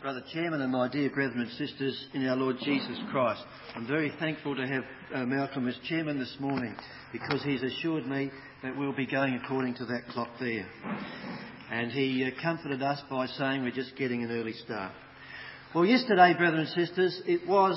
Brother Chairman and my dear brethren and sisters in our Lord Jesus Christ. I'm very thankful to have Malcolm as Chairman this morning because he's assured me that we'll be going according to that clock there. And he comforted us by saying we're just getting an early start. Well, yesterday, brethren and sisters, it was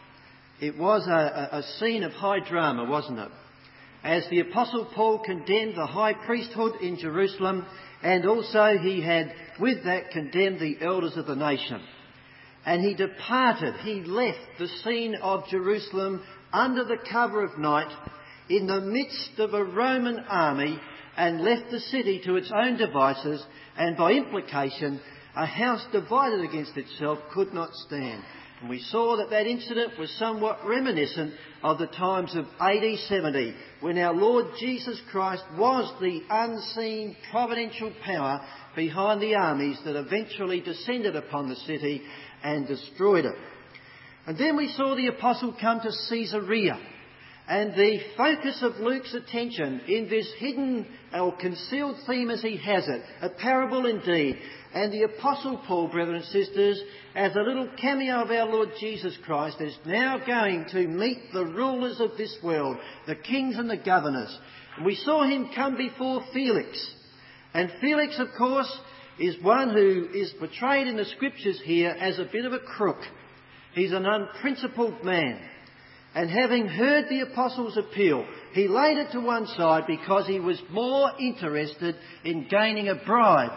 a scene of high drama, wasn't it? As the Apostle Paul condemned the high priesthood in Jerusalem, and also he had with that condemned the elders of the nation. And he departed, he left the scene of Jerusalem under the cover of night in the midst of a Roman army and left the city to its own devices, and by implication a house divided against itself could not stand. And we saw that incident was somewhat reminiscent of the times of AD 70, when our Lord Jesus Christ was the unseen providential power behind the armies that eventually descended upon the city and destroyed it. And then we saw the apostle come to Caesarea. And the focus of Luke's attention in this hidden or concealed theme as he has it, a parable indeed, and the Apostle Paul, brethren and sisters, as a little cameo of our Lord Jesus Christ, is now going to meet the rulers of this world, the kings and the governors. And we saw him come before Felix. And Felix, of course, is one who is portrayed in the scriptures here as a bit of a crook. He's an unprincipled man. And having heard the apostles' appeal, he laid it to one side because he was more interested in gaining a bribe.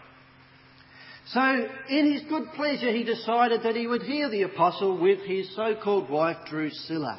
So, in his good pleasure, he decided that he would hear the apostle with his so-called wife Drusilla.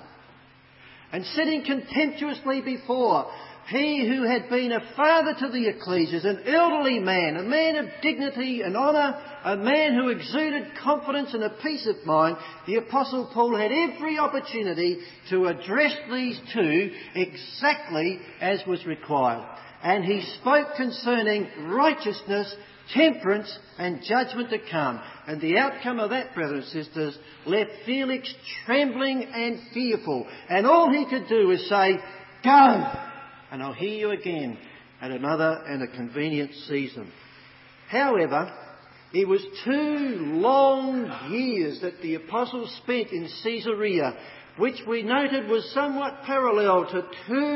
And sitting contemptuously before, he who had been a father to the ecclesias, an elderly man, a man of dignity and honour, a man who exuded confidence and a peace of mind, the Apostle Paul had every opportunity to address these two exactly as was required. And he spoke concerning righteousness, temperance and judgment to come. And the outcome of that, brothers and sisters, left Felix trembling and fearful. And all he could do was say, "Go! And I'll hear you again at another and a convenient season." However, it was 2 long years that the apostle spent in Caesarea, which we noted was somewhat parallel to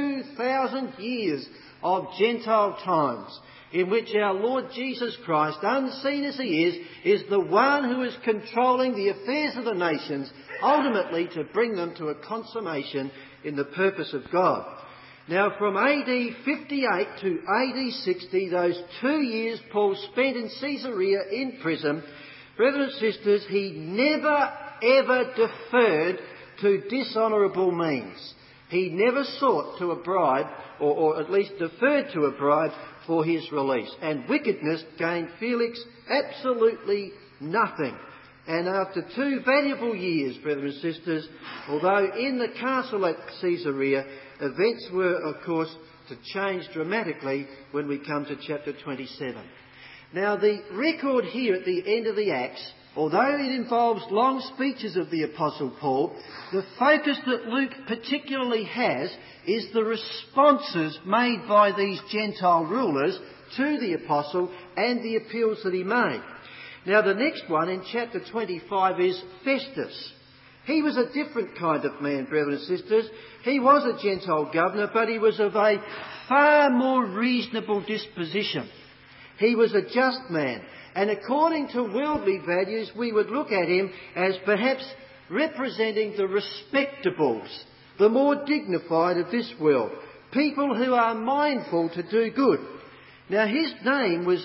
2,000 years of Gentile times, in which our Lord Jesus Christ, unseen as he is the one who is controlling the affairs of the nations, ultimately to bring them to a consummation in the purpose of God. Now, from AD 58 to AD 60, those 2 years Paul spent in Caesarea in prison, brothers and sisters, he never ever deferred to dishonourable means. He never sought to a bribe, or at least deferred to a bribe for his release. And wickedness gained Felix absolutely nothing. And after 2 valuable years, brothers and sisters, although in the castle at Caesarea, events were, of course, to change dramatically when we come to chapter 27. Now, the record here at the end of the Acts, although it involves long speeches of the Apostle Paul, the focus that Luke particularly has is the responses made by these Gentile rulers to the Apostle and the appeals that he made. Now, the next one in chapter 25 is Festus. He was a different kind of man, brothers and sisters. He was a Gentile governor, but he was of a far more reasonable disposition. He was a just man, and according to worldly values, we would look at him as perhaps representing the respectables, the more dignified of this world, people who are mindful to do good. Now, his name was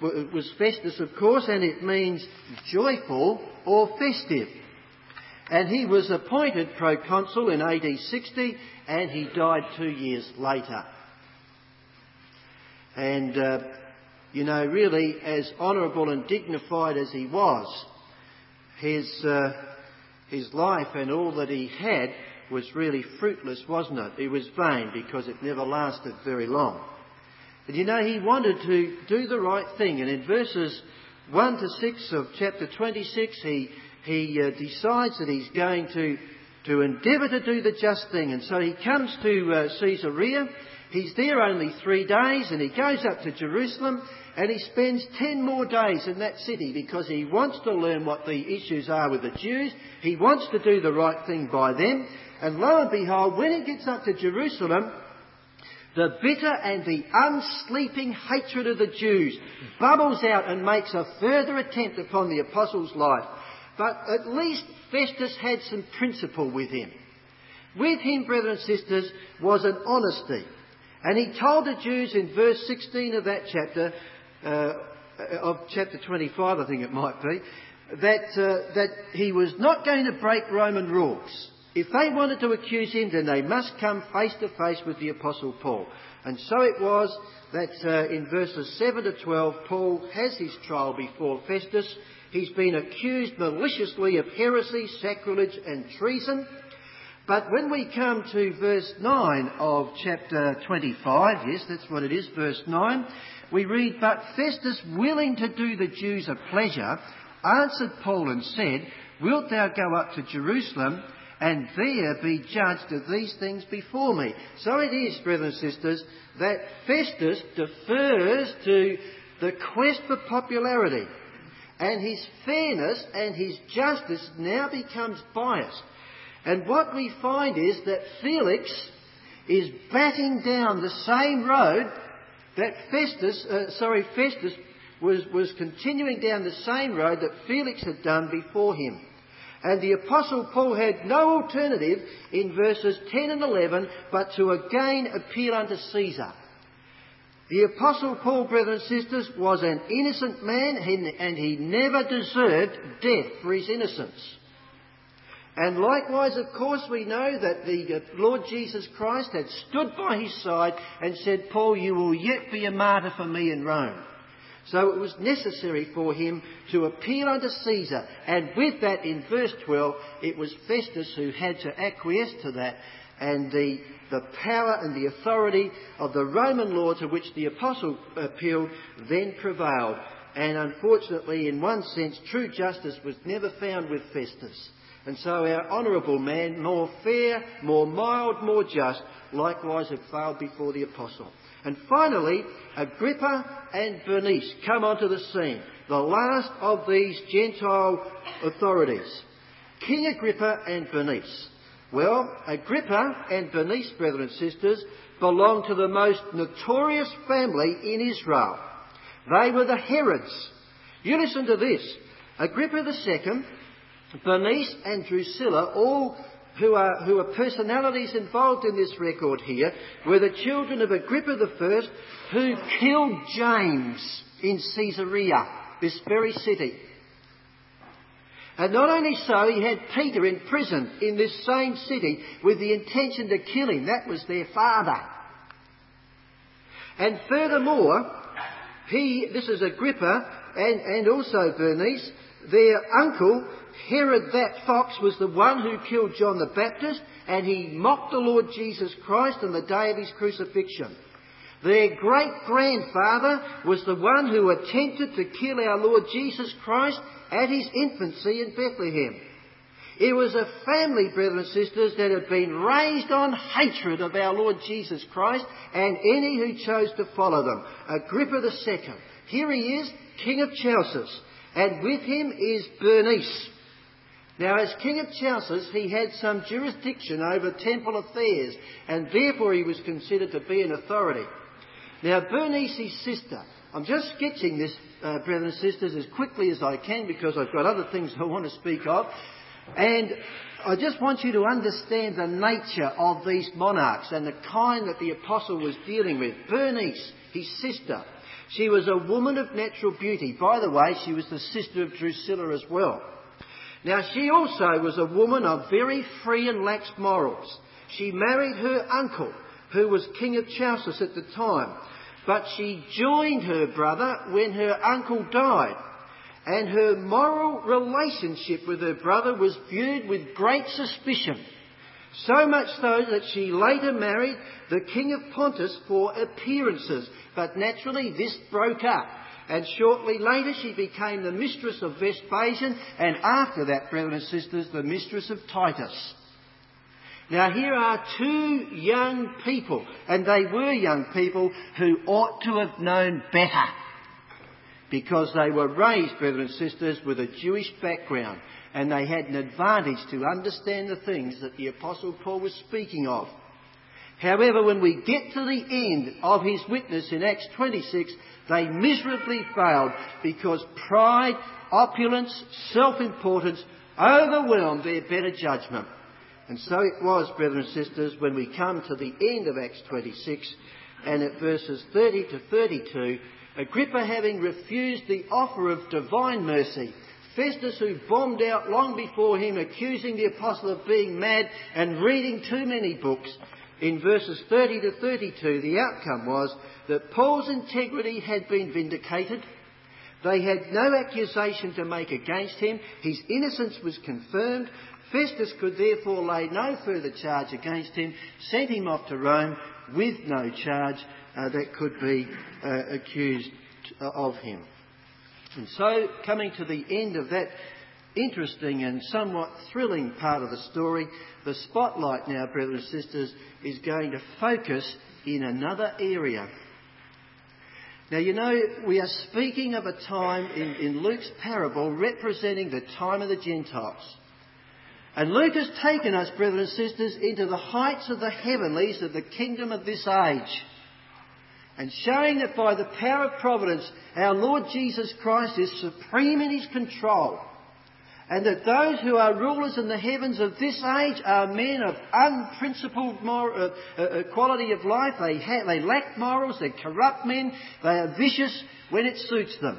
Festus, of course, and it means joyful or festive. And he was appointed proconsul in AD 60, and he died 2 years later. And, really, as honourable and dignified as he was, his life and all that he had was really fruitless, wasn't it? It was vain because it never lasted very long. And he wanted to do the right thing. And in verses 1 to 6 of chapter 26, he decides that he's going to endeavour to do the just thing. And so he comes to Caesarea. He's there only 3 days, and he goes up to Jerusalem, and he spends 10 more days in that city because he wants to learn what the issues are with the Jews. He wants to do the right thing by them. And lo and behold, when he gets up to Jerusalem, the bitter and the unsleeping hatred of the Jews bubbles out and makes a further attempt upon the apostle's life. But at least Festus had some principle with him. With him, brethren and sisters, was an honesty. And he told the Jews in verse 16 of that chapter, of chapter 25 I think it might be, that he was not going to break Roman rules. If they wanted to accuse him, then they must come face to face with the Apostle Paul. And so it was that in verses 7 to 12, Paul has his trial before Festus. He's been accused maliciously of heresy, sacrilege and treason. But when we come to verse 9 of chapter 25, yes, that's what it is, verse 9, we read, "But Festus, willing to do the Jews a pleasure, answered Paul and said, 'Wilt thou go up to Jerusalem and there be judged of these things before me?'" So it is, brothers and sisters, that Festus defers to the quest for popularity, and his fairness and his justice now becomes biased. And what we find is that Felix is batting down the same road that Festus was continuing down the same road that Felix had done before him. And the Apostle Paul had no alternative in verses 10 and 11 but to again appeal unto Caesar. The Apostle Paul, brothers and sisters, was an innocent man and he never deserved death for his innocence. And likewise, of course, we know that the Lord Jesus Christ had stood by his side and said, "Paul, you will yet be a martyr for me in Rome." So it was necessary for him to appeal unto Caesar. And with that, in verse 12, it was Festus who had to acquiesce to that. And the power and the authority of the Roman law to which the apostle appealed then prevailed. And unfortunately, in one sense, true justice was never found with Festus. And so our honourable man, more fair, more mild, more just, likewise had failed before the apostle. And finally, Agrippa and Bernice come onto the scene, the last of these Gentile authorities. King Agrippa and Bernice. Well, Agrippa and Bernice, brethren and sisters, belonged to the most notorious family in Israel. They were the Herods. You listen to this. Agrippa II, Bernice and Drusilla, all who are personalities involved in this record here, were the children of Agrippa I, who killed James in Caesarea, this very city. And not only so, he had Peter in prison in this same city with the intention to kill him. That was their father. And furthermore, this is Agrippa and also Bernice, their uncle, Herod that fox, was the one who killed John the Baptist, and he mocked the Lord Jesus Christ on the day of his crucifixion. Their great-grandfather was the one who attempted to kill our Lord Jesus Christ at his infancy in Bethlehem. It was a family, brothers and sisters, that had been raised on hatred of our Lord Jesus Christ and any who chose to follow them. Agrippa II. Here he is, King of Chalcis, and with him is Bernice. Now, as King of Chalcis, he had some jurisdiction over temple affairs, and therefore he was considered to be an authority. Now, Bernice's sister, I'm just sketching this, brothers and sisters, as quickly as I can because I've got other things I want to speak of. And I just want you to understand the nature of these monarchs and the kind that the apostle was dealing with. Bernice, his sister, she was a woman of natural beauty. By the way, she was the sister of Drusilla as well. Now, she also was a woman of very free and lax morals. She married her uncle, who was King of Chalcis at the time. But she joined her brother when her uncle died. And her moral relationship with her brother was viewed with great suspicion. So much so that she later married the King of Pontus for appearances. But naturally this broke up. And shortly later she became the mistress of Vespasian, and after that, brothers and sisters, the mistress of Titus. Now here are two young people, and they were young people who ought to have known better. because they were raised, brethren and sisters, with a Jewish background, and they had an advantage to understand the things that the Apostle Paul was speaking of. However, when we get to the end of his witness in Acts 26, they miserably failed because pride, opulence, self-importance overwhelmed their better judgment. And so it was, brethren and sisters, when we come to the end of Acts 26 and at verses 30 to 32, Agrippa having refused the offer of divine mercy, Festus, who bombed out long before him, accusing the apostle of being mad and reading too many books, in verses 30 to 32, the outcome was that Paul's integrity had been vindicated. They had no accusation to make against him. His innocence was confirmed. Festus could therefore lay no further charge against him, sent him off to Rome with no charge that could be accused of him. And so, coming to the end of that interesting and somewhat thrilling part of the story, the spotlight now, brothers and sisters, is going to focus in another area. Now, you know, we are speaking of a time in Luke's parable representing the time of the Gentiles. And Luke has taken us, brothers and sisters, into the heights of the heavenlies of the kingdom of this age, and showing that by the power of providence, our Lord Jesus Christ is supreme in his control, and that those who are rulers in the heavens of this age are men of unprincipled quality of life. They lack morals, they're corrupt men, they are vicious when it suits them.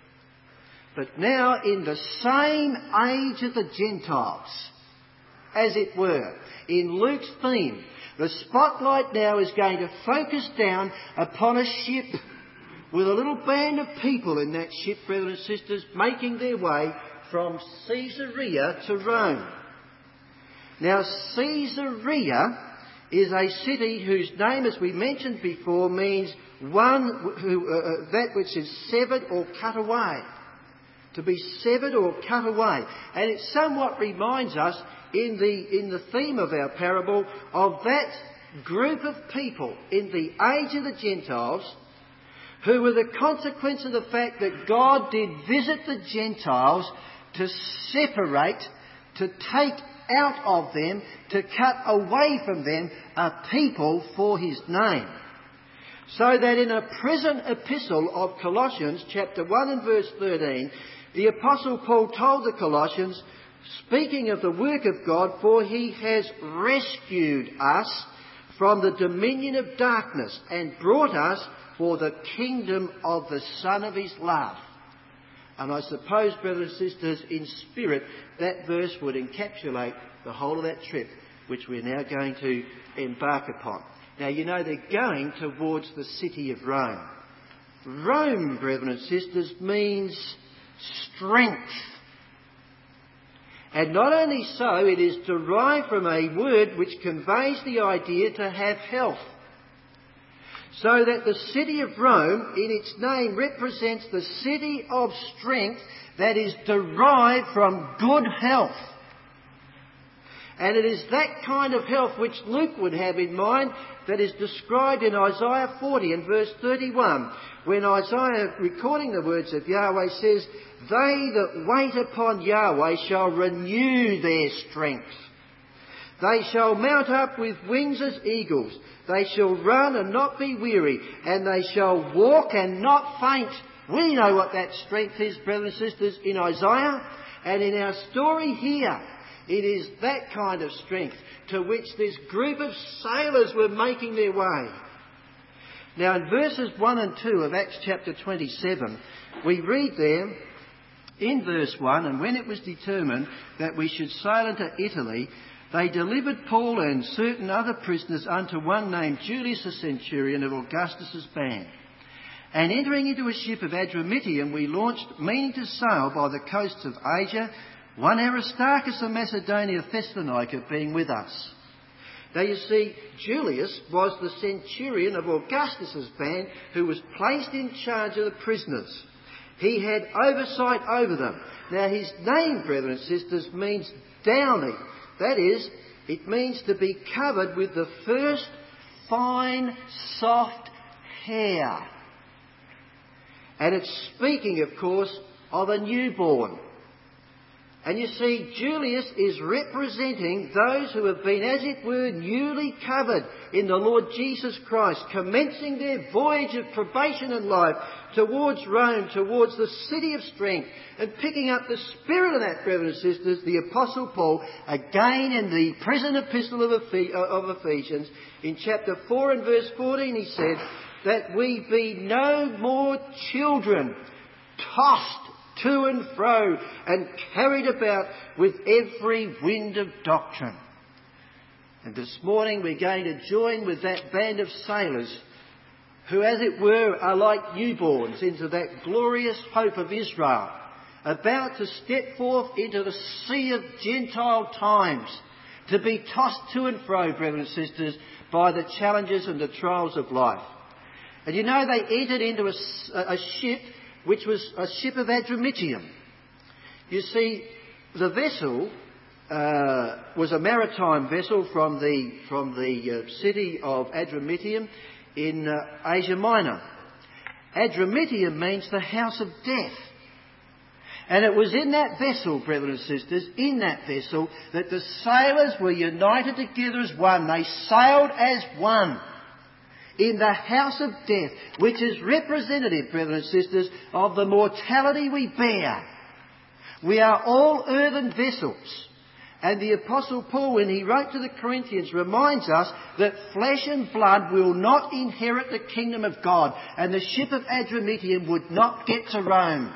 But now in the same age of the Gentiles, as it were, in Luke's theme, the spotlight now is going to focus down upon a ship with a little band of people in that ship, brothers and sisters, making their way from Caesarea to Rome. Now, Caesarea is a city whose name, as we mentioned before, means one who that which is severed or cut away. To be severed or cut away. And it somewhat reminds us, in the theme of our parable, of that group of people in the age of the Gentiles who were the consequence of the fact that God did visit the Gentiles to separate, to take out of them, to cut away from them a people for his name. So that in a present epistle of Colossians, chapter 1 and verse 13, the Apostle Paul told the Colossians, speaking of the work of God, for he has rescued us from the dominion of darkness and brought us for the kingdom of the Son of his love. And I suppose, brothers and sisters, in spirit, that verse would encapsulate the whole of that trip, which we're now going to embark upon. Now, you know, they're going towards the city of Rome. Rome, brethren and sisters, means strength. And not only so, it is derived from a word which conveys the idea to have health. So that the city of Rome, in its name, represents the city of strength that is derived from good health. And it is that kind of health which Luke would have in mind that is described in Isaiah 40 and verse 31, when Isaiah, recording the words of Yahweh, says, "They that wait upon Yahweh shall renew their strength. They shall mount up with wings as eagles. They shall run and not be weary, and they shall walk and not faint." We know what that strength is, brothers and sisters, in Isaiah. And in our story here, it is that kind of strength to which this group of sailors were making their way. Now, in verses 1 and 2 of Acts chapter 27, we read there, in verse 1, "And when it was determined that we should sail into Italy, they delivered Paul and certain other prisoners unto one named Julius, a centurion of Augustus' band. And entering into a ship of Adramyttium, we launched, meaning to sail by the coasts of Asia, one Aristarchus of Macedonia, Thessalonica, being with us." Now you see, Julius was the centurion of Augustus' band who was placed in charge of the prisoners. He had oversight over them. Now his name, brethren and sisters, means downy. That is, it means to be covered with the first fine, soft hair. And it's speaking, of course, of a newborn. And you see, Julius is representing those who have been, as it were, newly covered in the Lord Jesus Christ, commencing their voyage of probation in life towards Rome, towards the city of strength, and picking up the spirit of that, brothers and sisters, the Apostle Paul, again in the prison epistle of Ephesians, in chapter 4 and verse 14, he said, that we be no more children, tossed to and fro and carried about with every wind of doctrine. And this morning we're going to join with that band of sailors who, as it were, are like newborns into that glorious hope of Israel, about to step forth into the sea of Gentile times, to be tossed to and fro, brothers and sisters, by the challenges and the trials of life. And you know, they entered into a ship which was a ship of Adramyttium. You see, the vessel was a maritime vessel from the city of Adramyttium in Asia Minor. Adramyttium means the house of death. And it was in that vessel, brothers and sisters, in that vessel, that the sailors were united together as one. They sailed as one in the house of death, which is representative, brothers and sisters, of the mortality we bear. We are all earthen vessels. And the Apostle Paul, when he wrote to the Corinthians, reminds us that flesh and blood will not inherit the kingdom of God, and the ship of Adramyttium would not get to Rome.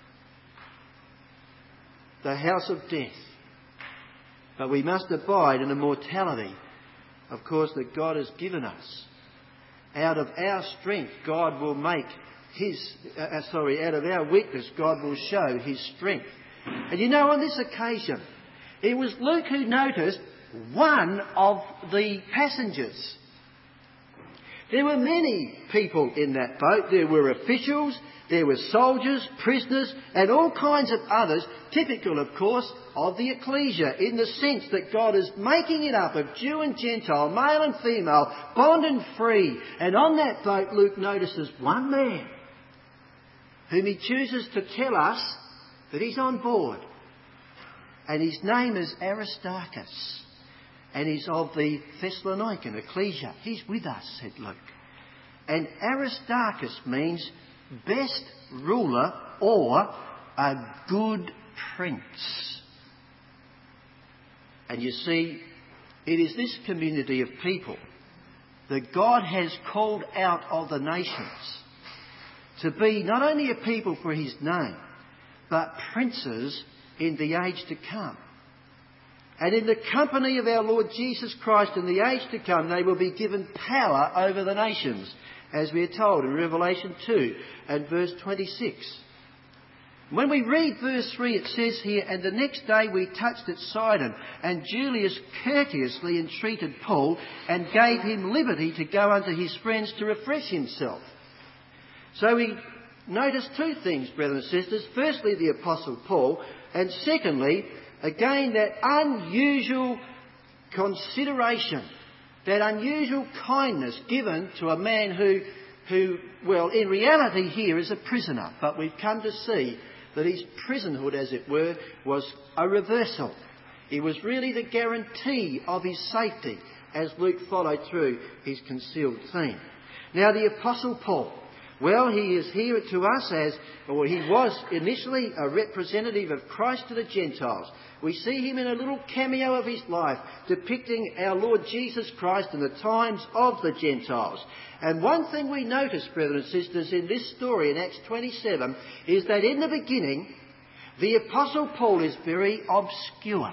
The house of death. But we must abide in the mortality, of course, that God has given us. Out of our strength, God will make out of our weakness, God will show His strength. And you know, on this occasion, it was Luke who noticed one of the passengers. There were many people in that boat. There were officials, there were soldiers, prisoners, and all kinds of others, typical, of course, of the ecclesia, in the sense that God is making it up of Jew and Gentile, male and female, bond and free. And on that boat, Luke notices one man whom he chooses to tell us that he's on board. And his name is Aristarchus. And he's of the Thessalonican ecclesia. He's with us, said Luke. And Aristarchus means best ruler or a good prince. And you see, it is this community of people that God has called out of the nations to be not only a people for His name, but princes in the age to come. And in the company of our Lord Jesus Christ in the age to come, they will be given power over the nations, as we are told in Revelation 2 and verse 26. When we read verse 3, it says here, and the next day we touched at Sidon, and Julius courteously entreated Paul and gave him liberty to go unto his friends to refresh himself. So we notice two things, brothers and sisters. Firstly, the Apostle Paul, and secondly, again, that unusual consideration, that unusual kindness given to a man who, well, in reality here is a prisoner. But we've come to see that his prisonhood, as it were, was a reversal. It was really the guarantee of his safety, as Luke followed through his concealed theme. Now, the Apostle Paul, well, he is here to us he was initially a representative of Christ to the Gentiles. We see him in a little cameo of his life, depicting our Lord Jesus Christ in the times of the Gentiles. And one thing we notice, brothers and sisters, in this story in Acts 27, is that in the beginning, the Apostle Paul is very obscure.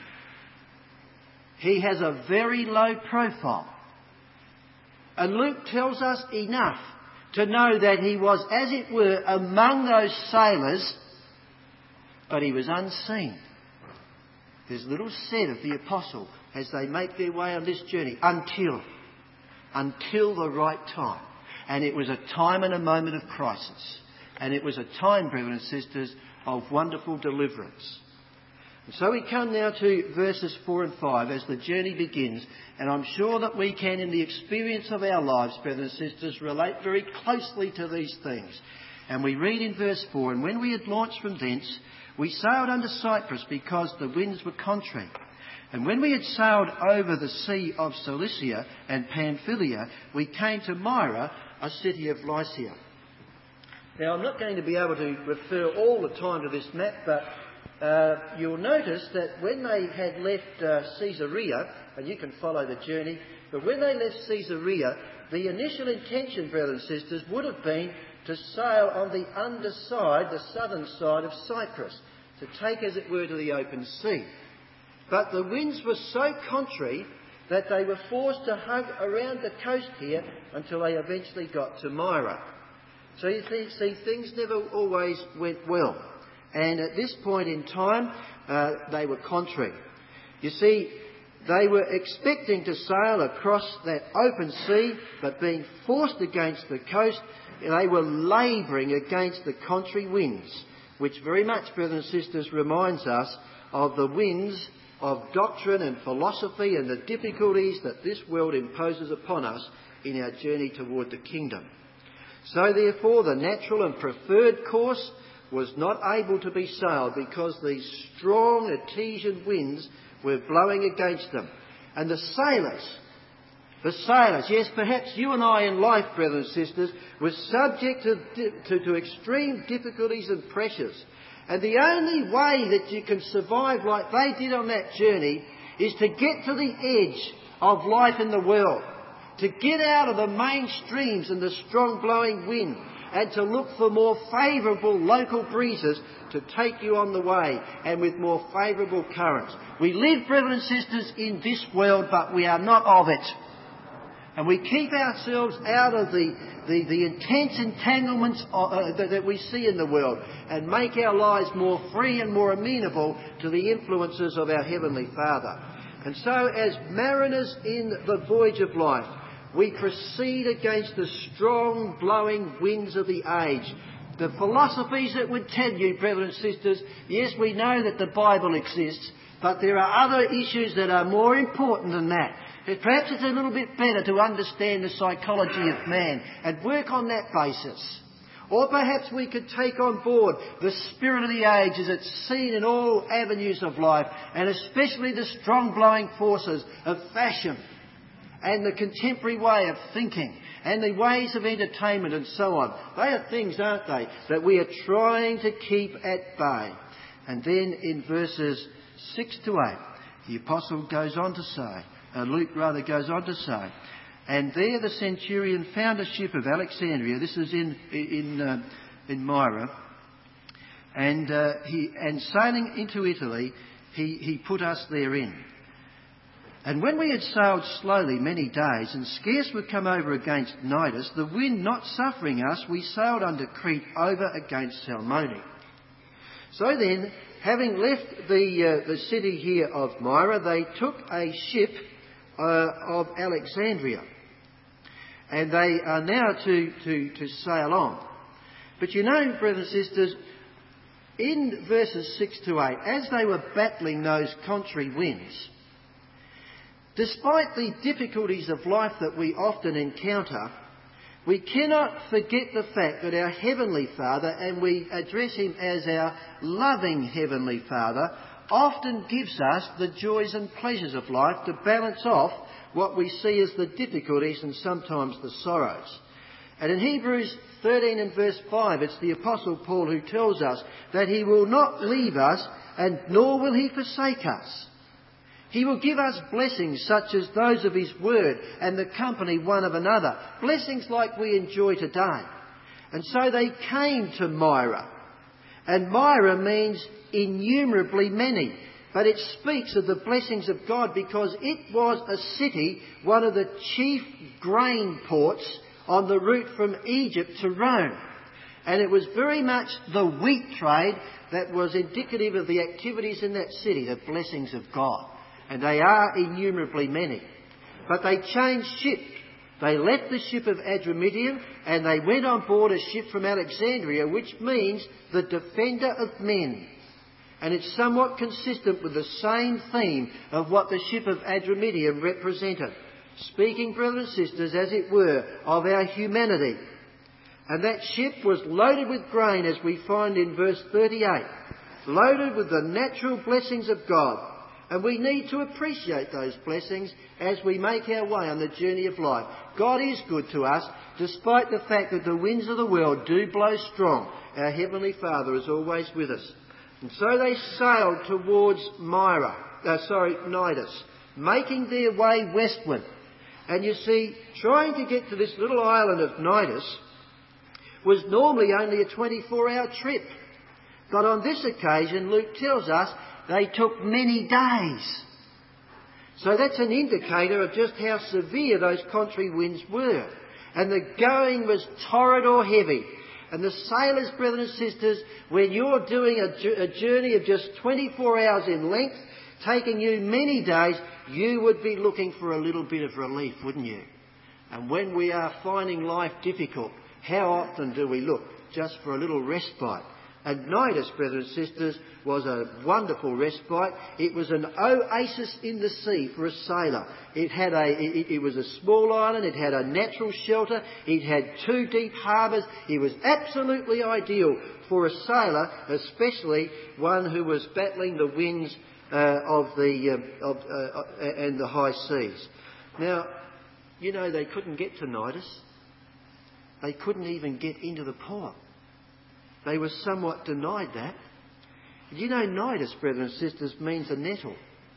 He has a very low profile. And Luke tells us enough to know that he was, as it were, among those sailors, but he was unseen. There's little said of the apostle as they make their way on this journey, until the right time. And it was a time and a moment of crisis. And it was a time, brothers and sisters, of wonderful deliverance. And so we come now to verses 4 and 5 as the journey begins. And I'm sure that we can, in the experience of our lives, brothers and sisters, relate very closely to these things. And we read in verse 4, "And when we had launched from thence, we sailed unto Cyprus, because the winds were contrary. And when we had sailed over the sea of Cilicia and Pamphylia, we came to Myra, a city of Lycia." Now, I'm not going to be able to refer all the time to this map, but you'll notice that when they had left Caesarea, and you can follow the journey, but when they left Caesarea, the initial intention, brothers and sisters, would have been to sail on the underside, the southern side of Cyprus, to take, as it were, to the open sea. But the winds were so contrary that they were forced to hug around the coast here until they eventually got to Myra. So you see, things never always went well. And at this point in time, they were contrary. You see, they were expecting to sail across that open sea, but being forced against the coast, they were labouring against the contrary winds, which very much, brothers and sisters, reminds us of the winds of doctrine and philosophy and the difficulties that this world imposes upon us in our journey toward the kingdom. So therefore, the natural and preferred course was not able to be sailed because these strong Etesian winds were blowing against them. And the sailors, yes, perhaps you and I in life, brothers and sisters, were subject to extreme difficulties and pressures. And the only way that you can survive like they did on that journey is to get to the edge of life in the world, to get out of the mainstreams and the strong blowing wind, and to look for more favourable local breezes to take you on the way, and with more favourable currents. We live, brothers and sisters, in this world, but we are not of it. And we keep ourselves out of the intense entanglements that we see in the world, and make our lives more free and more amenable to the influences of our Heavenly Father. And so, as mariners in the voyage of life, we proceed against the strong blowing winds of the age. The philosophies that would tell you, brothers and sisters, yes, we know that the Bible exists, but there are other issues that are more important than that. Perhaps it's a little bit better to understand the psychology of man and work on that basis. Or perhaps we could take on board the spirit of the age as it's seen in all avenues of life, and especially the strong blowing forces of fashion and the contemporary way of thinking and the ways of entertainment and so on. They are things, aren't they, that we are trying to keep at bay. And then in verses 6 to 8, the apostle goes on to say, Luke goes on to say, "And there the centurion found a ship of Alexandria," this is in Myra, and sailing into Italy, he put us therein. "And when we had sailed slowly many days, and scarce were come over against Cnidus, the wind not suffering us, we sailed under Crete over against Salmone." So then, having left the city here of Myra, they took a ship of Alexandria, and they are now to sail on. But you know, brothers and sisters, in verses 6 to 8, as they were battling those contrary winds, despite the difficulties of life that we often encounter, we cannot forget the fact that our Heavenly Father, and we address Him as our loving Heavenly Father, often gives us the joys and pleasures of life to balance off what we see as the difficulties and sometimes the sorrows. And in Hebrews 13 and verse 5, it's the Apostle Paul who tells us that He will not leave us, and nor will He forsake us. He will give us blessings such as those of His word and the company one of another, blessings like we enjoy today. And so they came to Myra. And Myra means innumerably many, but it speaks of the blessings of God because it was a city, one of the chief grain ports on the route from Egypt to Rome. And it was very much the wheat trade that was indicative of the activities in that city, the blessings of God. And they are innumerably many. But they changed ship. They left the ship of Adramyttium and they went on board a ship from Alexandria, which means the defender of men. And it's somewhat consistent with the same theme of what the ship of Adramyttium represented. Speaking, brothers and sisters, as it were, of our humanity. And that ship was loaded with grain, as we find in verse 38, loaded with the natural blessings of God. And we need to appreciate those blessings as we make our way on the journey of life. God is good to us, despite the fact that the winds of the world do blow strong. Our Heavenly Father is always with us. And so they sailed towards Cnidus, making their way westward. And you see, trying to get to this little island of Cnidus was normally only a 24-hour trip. But on this occasion, Luke tells us, they took many days. So that's an indicator of just how severe those contrary winds were. And the going was torrid or heavy. And the sailors, brethren and sisters, when you're doing a journey of just 24 hours in length, taking you many days, you would be looking for a little bit of relief, wouldn't you? And when we are finding life difficult, how often do we look just for a little respite? And Cnidus, brothers and sisters, was a wonderful respite. It was an oasis in the sea for a sailor. It was a small island. It had a natural shelter. It had 2 deep harbours. It was absolutely ideal for a sailor, especially one who was battling the winds and the high seas. Now, you know, they couldn't get to Cnidus. They couldn't even get into the port. They were somewhat denied that. You know, Cnidus, brothers and sisters, means a nettle.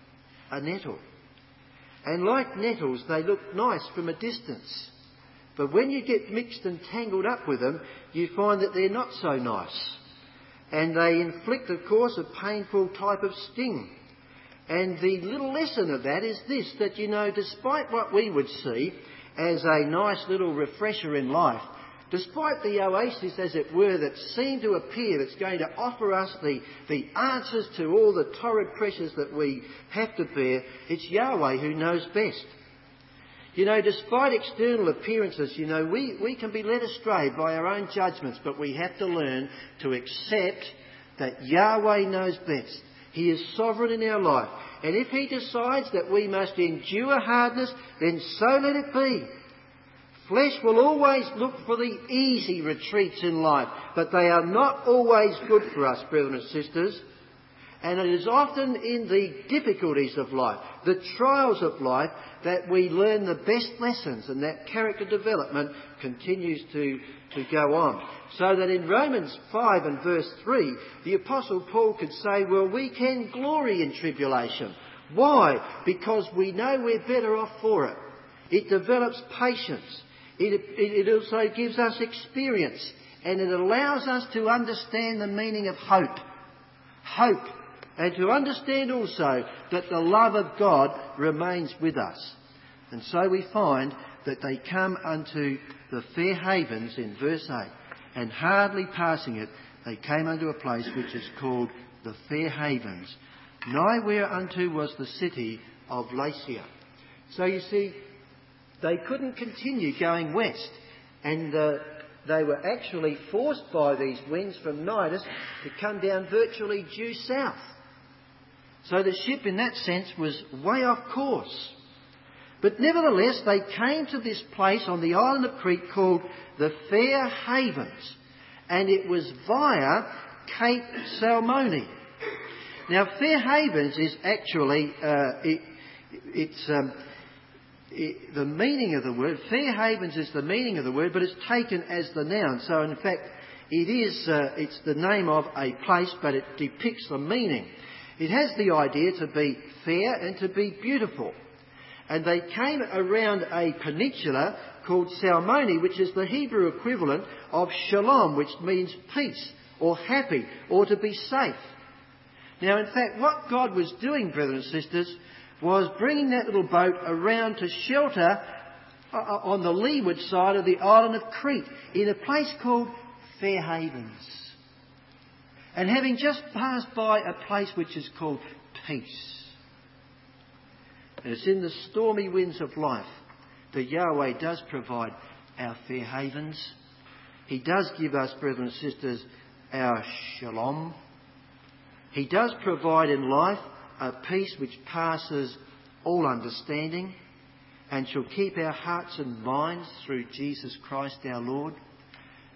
A nettle. And like nettles, they look nice from a distance. But when you get mixed and tangled up with them, you find that they're not so nice. And they inflict, of course, a painful type of sting. And the little lesson of that is this, that, you know, despite what we would see as a nice little refresher in life, despite the oasis, as it were, that seemed to appear that's going to offer us the answers to all the torrid pressures that we have to bear, it's Yahweh who knows best. You know, despite external appearances, you know, we can be led astray by our own judgments, but we have to learn to accept that Yahweh knows best. He is sovereign in our life. And if He decides that we must endure hardness, then so let it be. Flesh will always look for the easy retreats in life, but they are not always good for us, brethren and sisters. And it is often in the difficulties of life, the trials of life, that we learn the best lessons, and that character development continues to go on. So that in Romans 5 and verse 3, the Apostle Paul could say, well, we can glory in tribulation. Why? Because we know we're better off for it. It develops patience. It also gives us experience, and it allows us to understand the meaning of hope. Hope. And to understand also that the love of God remains with us. And so we find that they come unto the fair havens in verse 8, and hardly passing it, they came unto a place which is called the fair havens. Nigh whereunto was the city of Lasea. So you see, they couldn't continue going west, and they were actually forced by these winds from Cnidus to come down virtually due south. So the ship in that sense was way off course. But nevertheless, they came to this place on the island of Crete called the Fair Havens, and it was via Cape Salmone. Now, Fair Havens is actually, the meaning of the word. Fair Havens is the meaning of the word, but it's taken as the noun. So in fact, it's the name of a place, but it depicts the meaning. It has the idea to be fair and to be beautiful. And they came around a peninsula called Salmone, which is the Hebrew equivalent of shalom, which means peace or happy or to be safe. Now, in fact, what God was doing, brothers and sisters, was bringing that little boat around to shelter on the leeward side of the island of Crete in a place called Fair Havens. And having just passed by a place which is called peace. And it's in the stormy winds of life that Yahweh does provide our fair havens. He does give us, brothers and sisters, our shalom. He does provide in life a peace which passes all understanding and shall keep our hearts and minds through Jesus Christ our Lord.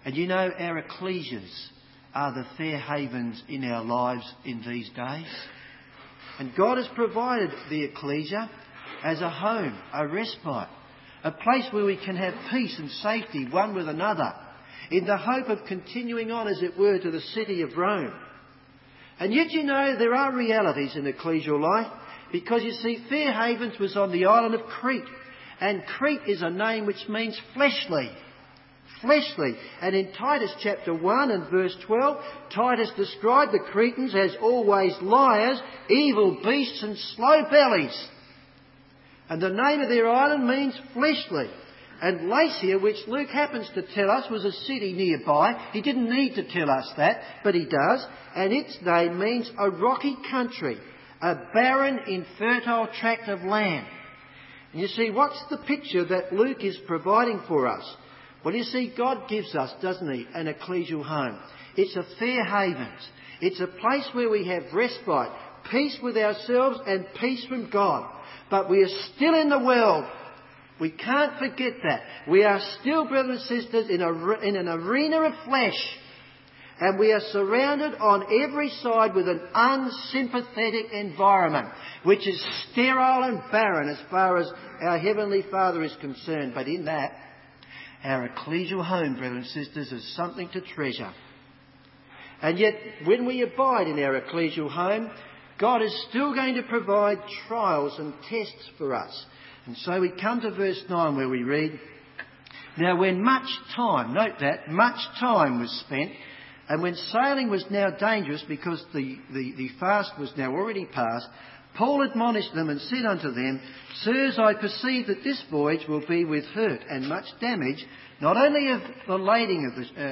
And you know, our ecclesias are the fair havens in our lives in these days. And God has provided the ecclesia as a home, a respite, a place where we can have peace and safety one with another, in the hope of continuing on, as it were, to the city of Rome. And yet, you know, there are realities in ecclesial life, because you see, Fair Havens was on the island of Crete, and Crete is a name which means fleshly. Fleshly. And in Titus chapter 1 and verse 12, Titus described the Cretans as always liars, evil beasts and slow bellies. And the name of their island means fleshly. And Lacia, which Luke happens to tell us was a city nearby, he didn't need to tell us that, but he does, and its name means a rocky country, a barren, infertile tract of land. And you see, what's the picture that Luke is providing for us? Well, you see, God gives us, doesn't he, an ecclesial home. It's a fair havens. It's a place where we have respite, peace with ourselves and peace from God. But we are still in the world. We can't forget that. We are still, brothers and sisters, in an arena of flesh. And we are surrounded on every side with an unsympathetic environment, which is sterile and barren as far as our Heavenly Father is concerned. But in that, our ecclesial home, brothers and sisters, is something to treasure. And yet, when we abide in our ecclesial home, God is still going to provide trials and tests for us. And so we come to verse 9 where we read, "Now when much time," note that, much time was spent, "and when sailing was now dangerous because the fast was now already past, Paul admonished them and said unto them, Sirs, I perceive that this voyage will be with hurt and much damage, not only of the lading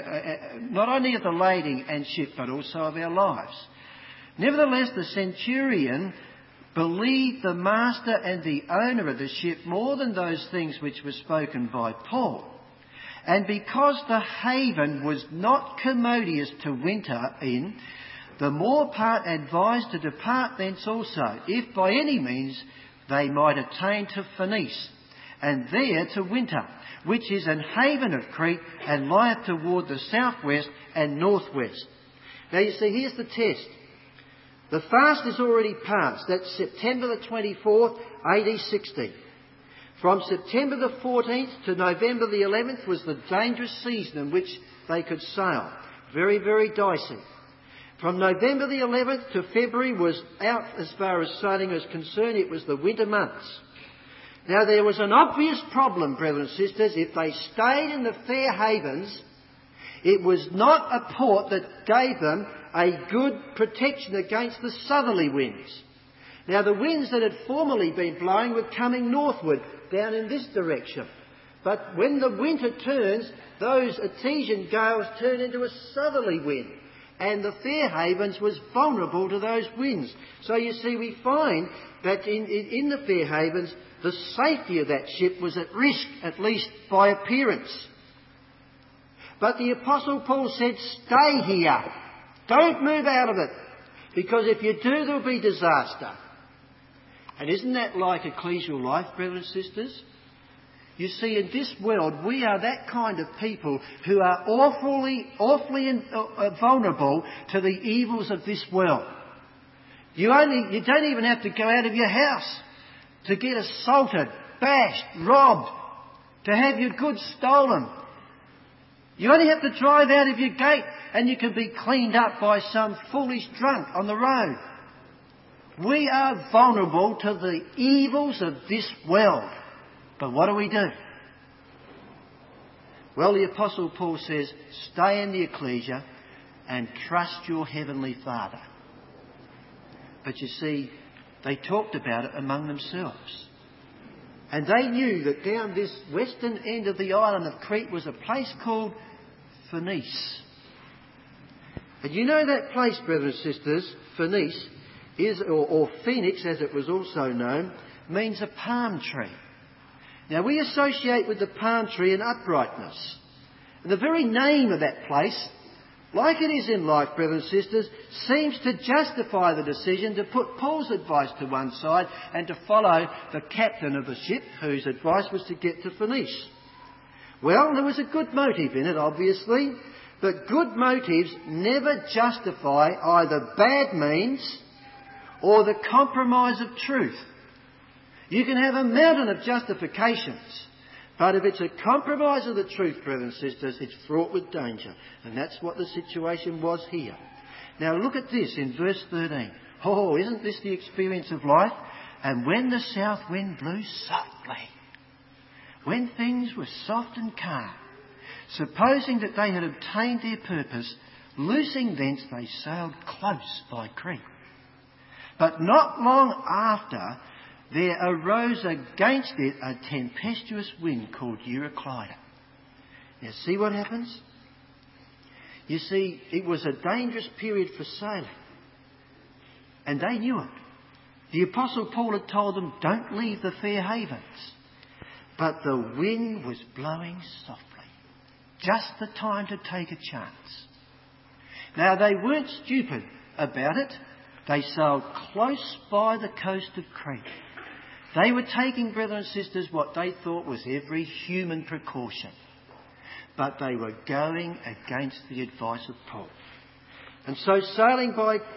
and ship, but also of our lives. Nevertheless, the centurion believed the master and the owner of the ship more than those things which were spoken by Paul. And because the haven was not commodious to winter in, the more part advised to depart thence also, if by any means they might attain to Phoenice, and there to winter, which is an haven of Crete, and lieth toward the southwest and northwest." Now you see, here's the test. The fast is already past. That's September the 24th, AD 60. From September the 14th to November the 11th was the dangerous season in which they could sail. Very, very dicey. From November the 11th to February was out as far as sailing was concerned. It was the winter months. Now there was an obvious problem, brothers and sisters. If they stayed in the fair havens, it was not a port that gave them a good protection against the southerly winds. Now the winds that had formerly been blowing were coming northward, down in this direction. But when the winter turns, those Etesian gales turn into a southerly wind. And the Fair Havens was vulnerable to those winds. So you see, we find that in the Fair Havens, the safety of that ship was at risk, at least by appearance. But the Apostle Paul said, "Stay here. Don't move out of it. Because if you do, there'll be disaster." And isn't that like ecclesial life, brothers and sisters? You see, in this world, we are that kind of people who are awfully vulnerable to the evils of this world. You don't even have to go out of your house to get assaulted, bashed, robbed, to have your goods stolen. You only have to drive out of your gate and you can be cleaned up by some foolish drunk on the road. We are vulnerable to the evils of this world. But what do? Well, the Apostle Paul says, stay in the ecclesia and trust your Heavenly Father. But you see, they talked about it among themselves. And they knew that down this western end of the island of Crete was a place called Phoenice. And you know that place, brothers and sisters, Phoenice, or Phoenix as it was also known, means a palm tree. Now we associate with the palm tree an uprightness. And the very name of that place, like it is in life, brothers and sisters, seems to justify the decision to put Paul's advice to one side and to follow the captain of the ship, whose advice was to get to Phoenice. Well, there was a good motive in it, obviously, but good motives never justify either bad means or the compromise of truth. You can have a mountain of justifications, but if it's a compromise of the truth, brothers and sisters, it's fraught with danger. And that's what the situation was here. Now look at this in verse 13. Oh, isn't this the experience of life? And when the south wind blew softly, when things were soft and calm, supposing that they had obtained their purpose, loosing thence they sailed close by Crete. But not long after, there arose against it a tempestuous wind called Euroclydon. Now see what happens? You see, it was a dangerous period for sailing. And they knew it. The Apostle Paul had told them, don't leave the fair havens. But the wind was blowing softly. Just the time to take a chance. Now they weren't stupid about it. They sailed close by the coast of Crete. They were taking, brothers and sisters, what they thought was every human precaution. But they were going against the advice of Paul. And so sailing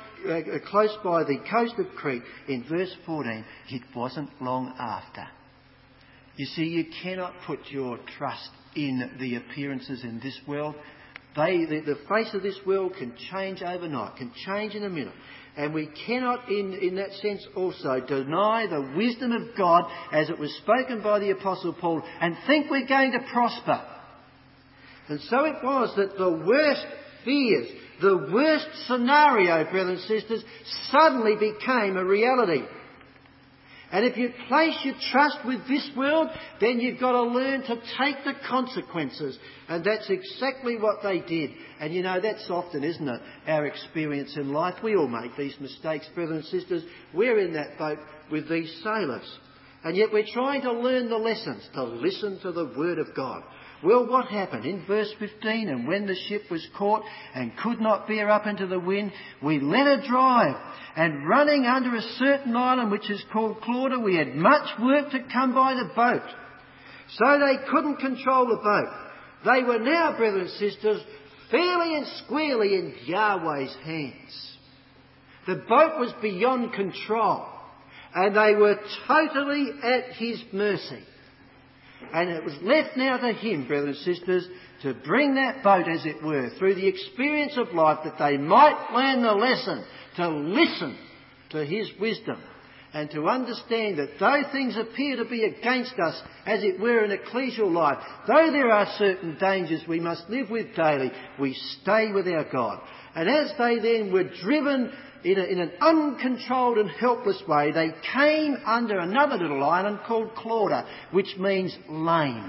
close by the coast of Crete, in verse 14, it wasn't long after. You see, you cannot put your trust in the appearances in this world. The face of this world can change overnight, can change in a minute. And we cannot, in that sense also, deny the wisdom of God as it was spoken by the Apostle Paul and think we're going to prosper. And so it was that the worst fears, the worst scenario, brothers and sisters, suddenly became a reality. And if you place your trust with this world, then you've got to learn to take the consequences. And that's exactly what they did. And you know, that's often, isn't it, our experience in life. We all make these mistakes, brothers and sisters. We're in that boat with these sailors. And yet we're trying to learn the lessons, to listen to the Word of God. Well, what happened? In verse 15, and when the ship was caught and could not bear up into the wind, we let her drive. And running under a certain island which is called Clauda, we had much work to come by the boat. So they couldn't control the boat. They were now, brothers and sisters, fairly and squarely in Yahweh's hands. The boat was beyond control. And they were totally at His mercy. And it was left now to Him, brothers and sisters, to bring that boat, as it were, through the experience of life, that they might learn the lesson, to listen to His wisdom, and to understand that though things appear to be against us, as it were, in ecclesial life, though there are certain dangers we must live with daily, we stay with our God. And as they then were driven in an uncontrolled and helpless way, they came under another little island called Clauda, which means lame.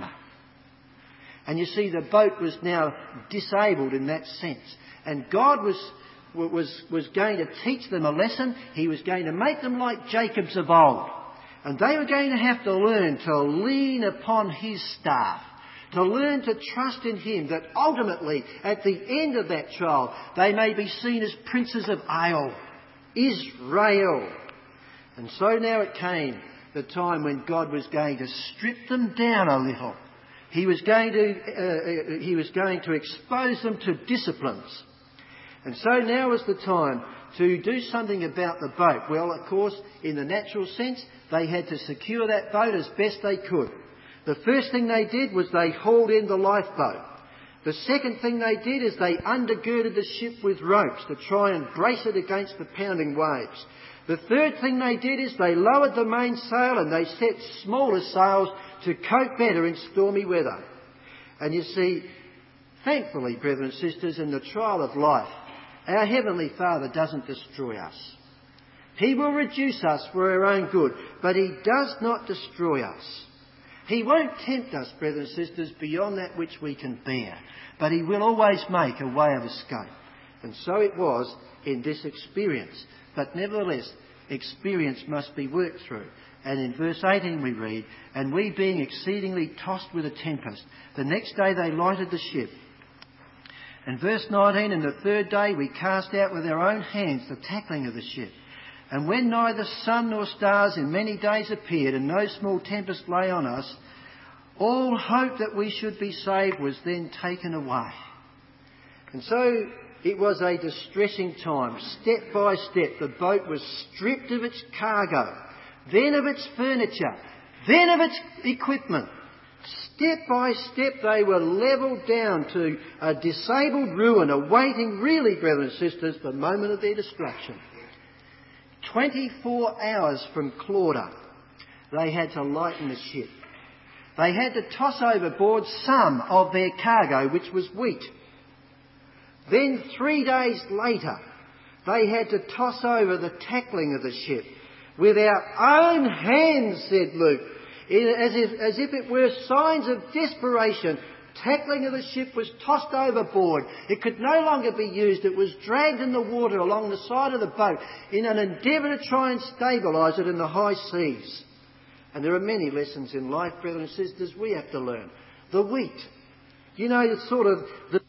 And you see, the boat was now disabled in that sense. And God was going to teach them a lesson. He was going to make them like Jacob's of old. And they were going to have to learn to lean upon His staff, to learn to trust in Him, that ultimately, at the end of that trial, they may be seen as princes of Ai, Israel. And so now it came the time when God was going to strip them down a little. He was going to expose them to disciplines. And so now was the time to do something about the boat. Well, of course, in the natural sense, they had to secure that boat as best they could. The first thing they did was they hauled in the lifeboat. The second thing they did is they undergirded the ship with ropes to try and brace it against the pounding waves. The third thing they did is they lowered the mainsail and they set smaller sails to cope better in stormy weather. And you see, thankfully, brothers and sisters, in the trial of life, our Heavenly Father doesn't destroy us. He will reduce us for our own good, but He does not destroy us. He won't tempt us, brothers and sisters, beyond that which we can bear, but He will always make a way of escape. And so it was in this experience. But nevertheless, experience must be worked through. And in verse 18 we read, and we being exceedingly tossed with a tempest, the next day they lighted the ship. And verse 19, and the third day we cast out with our own hands the tackling of the ship. And when neither sun nor stars in many days appeared, and no small tempest lay on us, All hope that we should be saved was then taken away. And so it was a distressing time. Step by step, the boat was stripped of its cargo, then of its furniture, then of its equipment. Step by step, they were levelled down to a disabled ruin, awaiting, really, brothers and sisters, the moment of their destruction. 24 hours from Clauda, they had to lighten the ship. They had to toss overboard some of their cargo, which was wheat. Then 3 days later, they had to toss over the tackling of the ship. With our own hands, said Luke, as if it were signs of desperation, tackling of the ship was tossed overboard. It could no longer be used. It was dragged in the water along the side of the boat in an endeavour to try and stabilise it in the high seas. And there are many lessons in life, brothers and sisters, we have to learn. The wheat. You know, it's sort of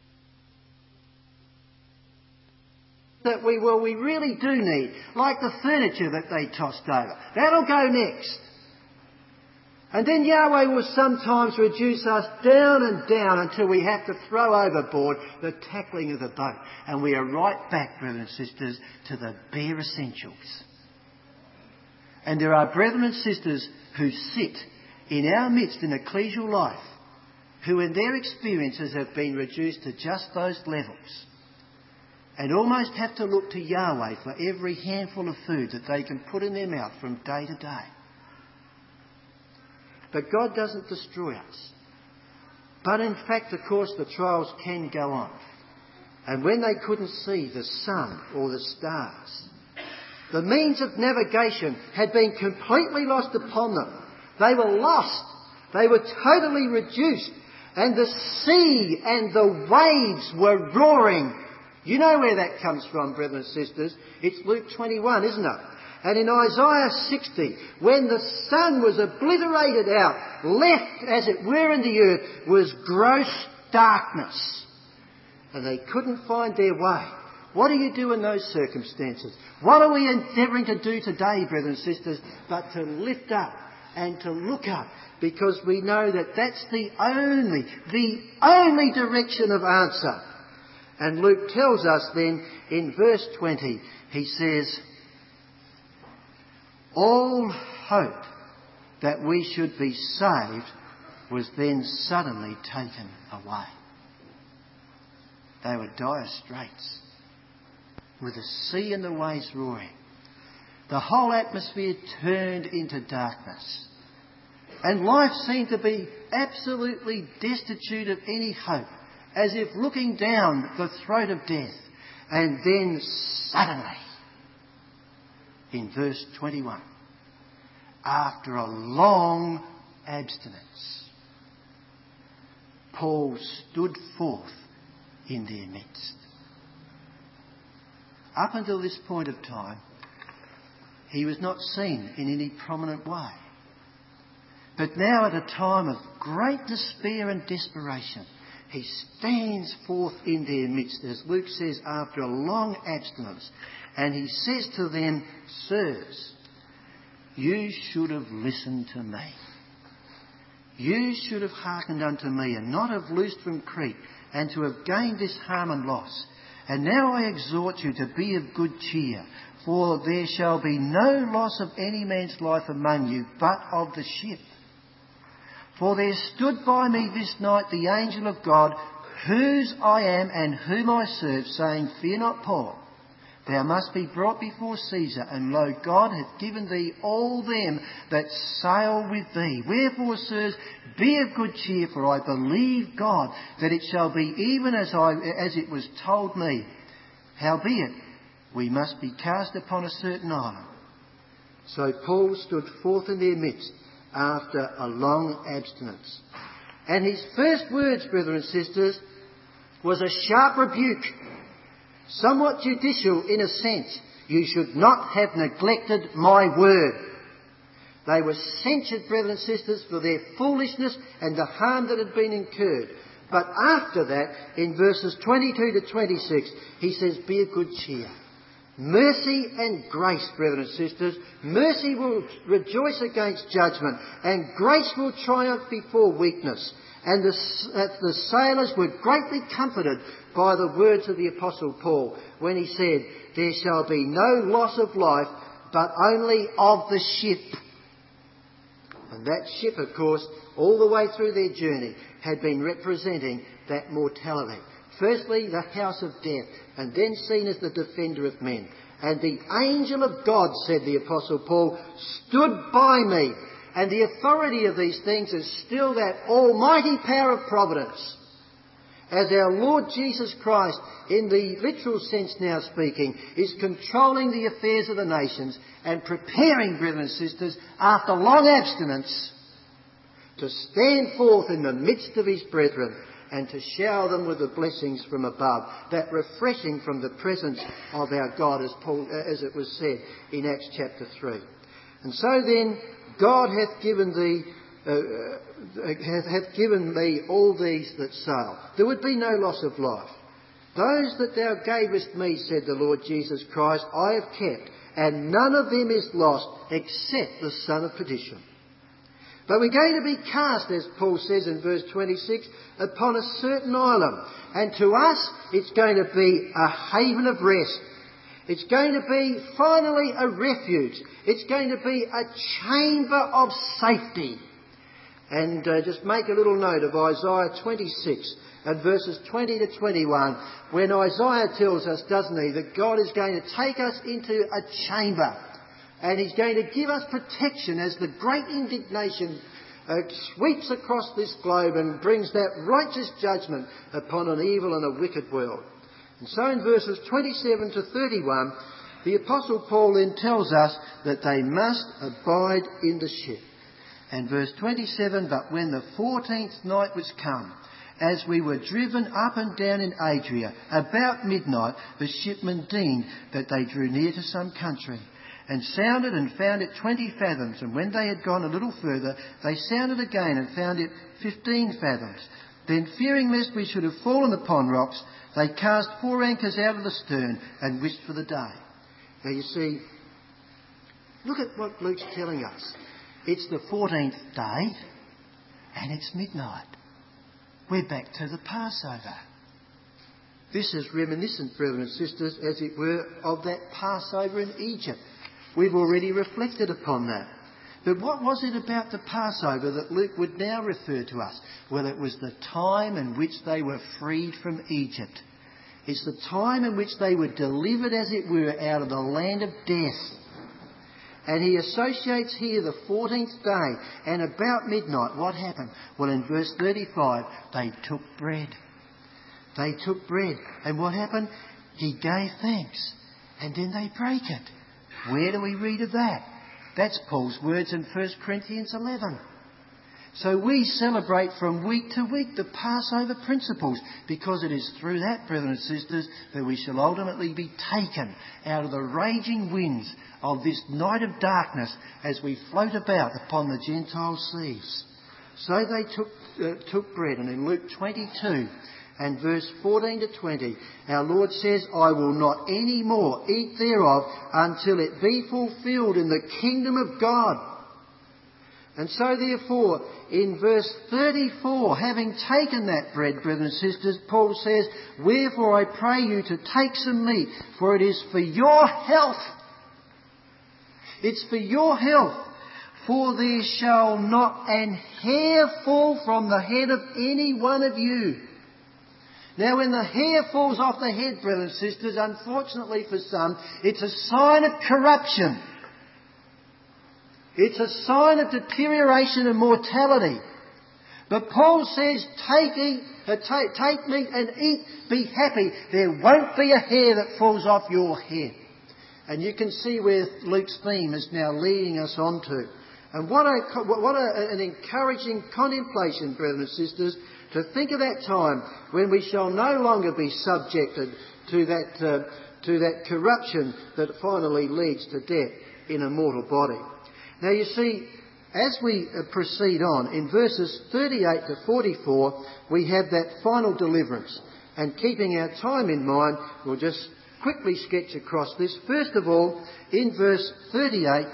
that we really do need, like the furniture that they tossed over. That'll go next. And then Yahweh will sometimes reduce us down and down until we have to throw overboard the tackling of the boat. And we are right back, brothers and sisters, to the bare essentials. And there are brethren and sisters who sit in our midst in ecclesial life who in their experiences have been reduced to just those levels and almost have to look to Yahweh for every handful of food that they can put in their mouth from day to day. But God doesn't destroy us. But in fact, of course, the trials can go on. And when they couldn't see the sun or the stars, the means of navigation had been completely lost upon them. They were lost. They were totally reduced. And the sea and the waves were roaring. You know where that comes from, brothers and sisters. It's Luke 21, isn't it? And in Isaiah 60, when the sun was obliterated out, left as it were in the earth, was gross darkness. And they couldn't find their way. What do you do in those circumstances? What are we endeavouring to do today, brothers and sisters, but to lift up and to look up, because we know that that's the only direction of answer. And Luke tells us then in verse 20, he says, all hope that we should be saved was then suddenly taken away. They were dire straits, with the sea and the waves roaring. The whole atmosphere turned into darkness. And life seemed to be absolutely destitute of any hope, as if looking down the throat of death. And then suddenly, in verse 21, after a long abstinence, Paul stood forth in their midst. Up until this point of time, he was not seen in any prominent way. But now, at a time of great despair and desperation, he stands forth in their midst, as Luke says, after a long abstinence. And he says to them, sirs, you should have listened to me. You should have hearkened unto me, and not have loosed from Crete, and to have gained this harm and loss. And now I exhort you to be of good cheer, for there shall be no loss of any man's life among you, but of the ship. For there stood by me this night the angel of God, whose I am and whom I serve, saying, fear not, Paul. Thou must be brought before Caesar, and lo, God hath given thee all them that sail with thee. Wherefore, sirs, be of good cheer, for I believe God that it shall be even as it was told me. Howbeit, we must be cast upon a certain island. So Paul stood forth in their midst after a long abstinence. And his first words, brothers and sisters, was a sharp rebuke. Somewhat judicial in a sense. You should not have neglected my word. They were censured, brothers and sisters, for their foolishness and the harm that had been incurred. But after that, in verses 22 to 26, he says, be of good cheer. Mercy and grace, brethren and sisters. Mercy will rejoice against judgment, and grace will triumph before weakness. And the sailors were greatly comforted by the words of the Apostle Paul when he said, "There shall be no loss of life, but only of the ship." And that ship, of course, all the way through their journey, had been representing that mortality. Firstly, the house of death, and then seen as the defender of men. And the angel of God, said the Apostle Paul, stood by me. And the authority of these things is still that almighty power of providence. As our Lord Jesus Christ, in the literal sense now speaking, is controlling the affairs of the nations and preparing, brethren and sisters, after long abstinence, to stand forth in the midst of his brethren and to shower them with the blessings from above, that refreshing from the presence of our God, as it was said in Acts chapter 3. And so then, God hath given me all these that sail. There would be no loss of life. Those that thou gavest me, said the Lord Jesus Christ, I have kept, and none of them is lost except the son of perdition. But we're going to be cast, as Paul says in verse 26, upon a certain island. And to us, it's going to be a haven of rest. It's going to be finally a refuge. It's going to be a chamber of safety. And just make a little note of Isaiah 26 and verses 20 to 21, when Isaiah tells us, doesn't he, that God is going to take us into a chamber. And he's going to give us protection as the great indignation sweeps across this globe and brings that righteous judgment upon an evil and a wicked world. And so in verses 27 to 31, the Apostle Paul then tells us that they must abide in the ship. And verse 27, but when the 14th night was come, as we were driven up and down in Adria, about midnight, the shipmen deemed that they drew near to some country, and sounded and found it 20 fathoms. And when they had gone a little further, they sounded again and found it 15 fathoms. Then, fearing lest we should have fallen upon rocks, they cast 4 anchors out of the stern and wished for the day. Now you see, look at what Luke's telling us. It's the 14th day and it's midnight. We're back to the Passover. This is reminiscent, brethren and sisters, as it were, of that Passover in Egypt. We've already reflected upon that. But what was it about the Passover that Luke would now refer to us? Well, it was the time in which they were freed from Egypt. It's the time in which they were delivered, as it were, out of the land of death. And he associates here the 14th day, and about midnight, what happened? Well, in verse 35, they took bread. They took bread. And what happened? He gave thanks. And then they break it. Where do we read of that? That's Paul's words in 1 Corinthians 11. So we celebrate from week to week the Passover principles, because it is through that, brethren and sisters, that we shall ultimately be taken out of the raging winds of this night of darkness as we float about upon the Gentile seas. So they took bread, and in Luke 22 and verse 14 to 20, our Lord says, I will not any more eat thereof until it be fulfilled in the kingdom of God. And so therefore, in verse 34, having taken that bread, brethren and sisters, Paul says, wherefore I pray you to take some meat, for it is for your health. It's for your health. For there shall not an hair fall from the head of any one of you. Now, when the hair falls off the head, brethren and sisters, unfortunately for some, it's a sign of corruption. It's a sign of deterioration and mortality. But Paul says, take meat and eat, be happy. There won't be a hair that falls off your head. And you can see where Luke's theme is now leading us on to. And what an encouraging contemplation, brethren and sisters, to think of that time when we shall no longer be subjected to that corruption that finally leads to death in a mortal body. Now you see, as we proceed on, in verses 38 to 44, we have that final deliverance. And keeping our time in mind, we'll just quickly sketch across this. First of all, in verse 38,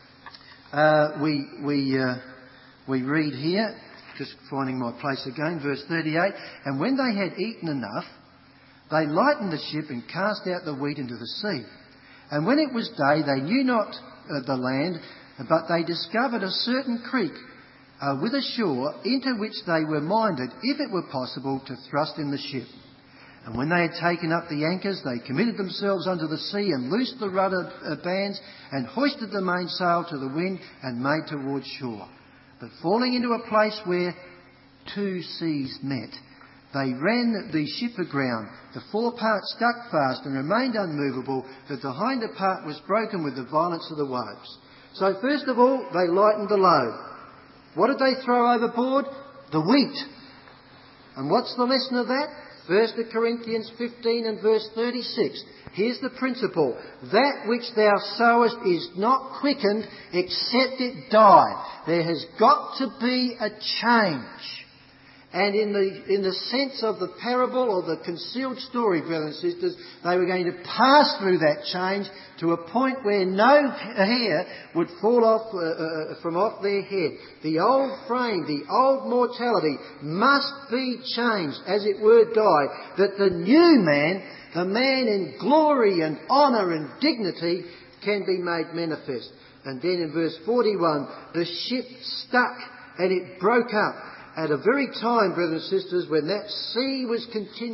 we read here, just finding my place again, verse 38, "And when they had eaten enough, they lightened the ship and cast out the wheat into the sea. And when it was day, they knew not the land, but they discovered a certain creek with a shore, into which they were minded, if it were possible, to thrust in the ship. And when they had taken up the anchors, they committed themselves unto the sea, and loosed the rudder bands, and hoisted the mainsail to the wind, and made towards shore. But falling into a place where two seas met, they ran the ship aground. The forepart stuck fast and remained unmovable, but the hinder part was broken with the violence of the waves." So first of all, they lightened the load. What did they throw overboard? The wheat. And what's the lesson of that? 1 Corinthians 15 and verse 36. Here's the principle. "That which thou sowest is not quickened except it die." There has got to be a change. And in the sense of the parable or the concealed story, brothers and sisters, they were going to pass through that change to a point where no hair would fall off from off their head. The old frame, the old mortality must be changed, as it were die, that the new man, the man in glory and honour and dignity, can be made manifest. And then in verse 41, the ship stuck and it broke up. At a very time, brothers and sisters, when that sea was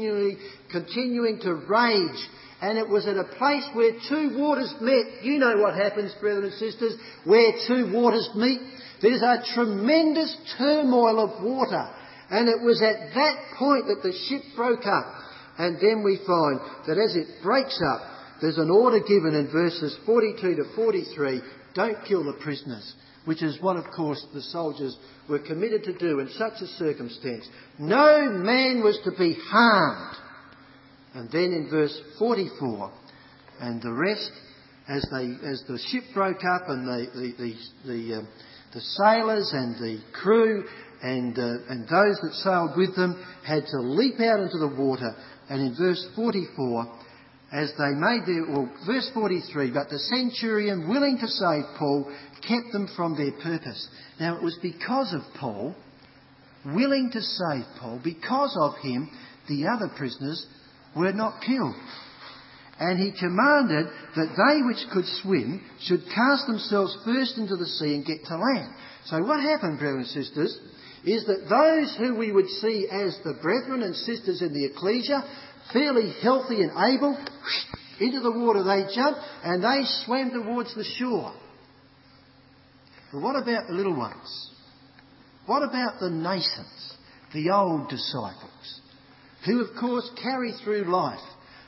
continuing to rage, and it was at a place where two waters met. You know what happens, brothers and sisters, where two waters meet. There's a tremendous turmoil of water. And it was at that point that the ship broke up. And then we find that as it breaks up, there's an order given in verses 42 to 43, "Don't kill the prisoners," which is what, of course, the soldiers were committed to do in such a circumstance. No man was to be harmed. And then in verse 44, "And the rest, as the ship broke up, and the sailors and the crew and those that sailed with them had to leap out into the water." And in verse 44, as they made verse 43, "But the centurion, willing to save Paul, kept them from their purpose." Now it was because of Paul, willing to save Paul, because of him, the other prisoners were not killed. And he commanded that they which could swim should cast themselves first into the sea and get to land. So what happened, brothers and sisters, is that those who we would see as the brethren and sisters in the ecclesia, fairly healthy and able, into the water they jumped and they swam towards the shore. But what about the little ones? What about the nascents, the old disciples, who of course carry through life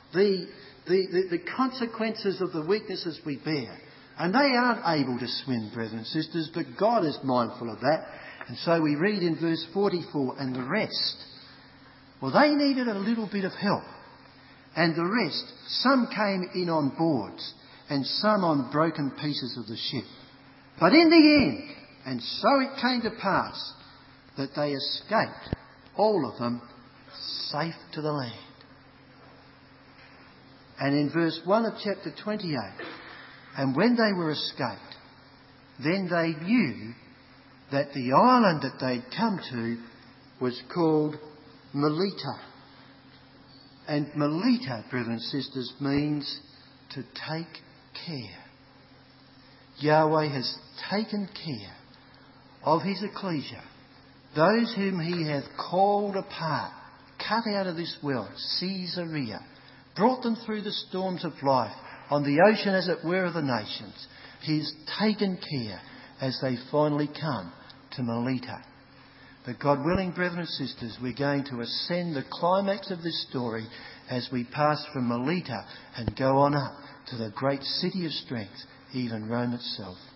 the consequences of the weaknesses we bear? And they aren't able to swim, brothers and sisters, but God is mindful of that. And so we read in verse 44, "And the rest," well, they needed a little bit of help. "And the rest, some came in on boards, and some on broken pieces of the ship. But in the end, and so it came to pass, that they escaped, all of them, safe to the land." And in verse 1 of chapter 28, "And when they were escaped, then they knew that the island that they'd come to was called Melita." And Melita, brothers and sisters, means to take care. Yahweh has taken care of his ecclesia, those whom he hath called apart, cut out of this world, Caesarea, brought them through the storms of life, on the ocean as it were of the nations. He's taken care as they finally come to Melita. But God willing, brethren and sisters, we're going to ascend the climax of this story as we pass from Melita and go on up to the great city of strength, even Rome itself.